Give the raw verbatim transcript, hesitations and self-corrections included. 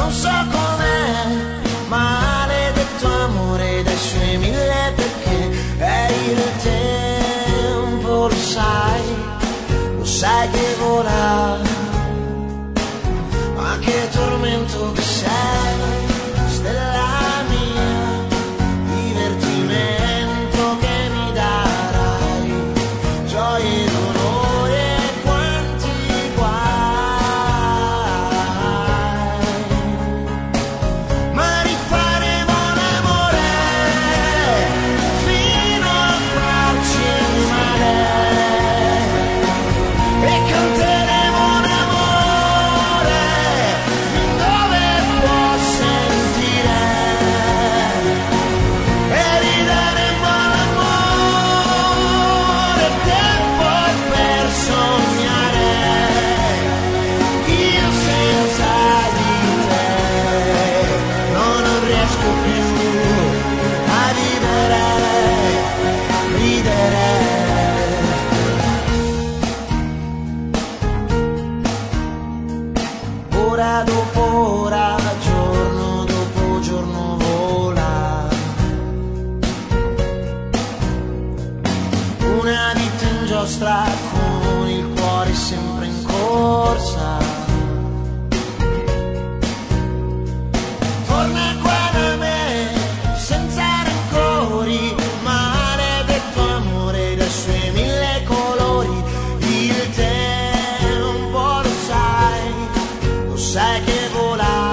non so com'è, maledetto amore dai suoi mille perché, è il tempo, lo sai, lo sai che vola, ma che tormento che sei, stella mia, divertimento che mi darai, gioie e dolori e quanti guai, ma rifaremo l'amore fino a farci male e canteremo un amore fin dove può sentire e rideremo l'amore, tempo per sognare, io senza di te no, non riesco più a vivere, ridere. Ora dopo ora, giorno dopo giorno vola, una vita in giostra con il cuore sempre in corsa. Torna qua da me senza rancori, maledetto amore dai suoi mille colori, il tempo lo sai, lo sai che vola,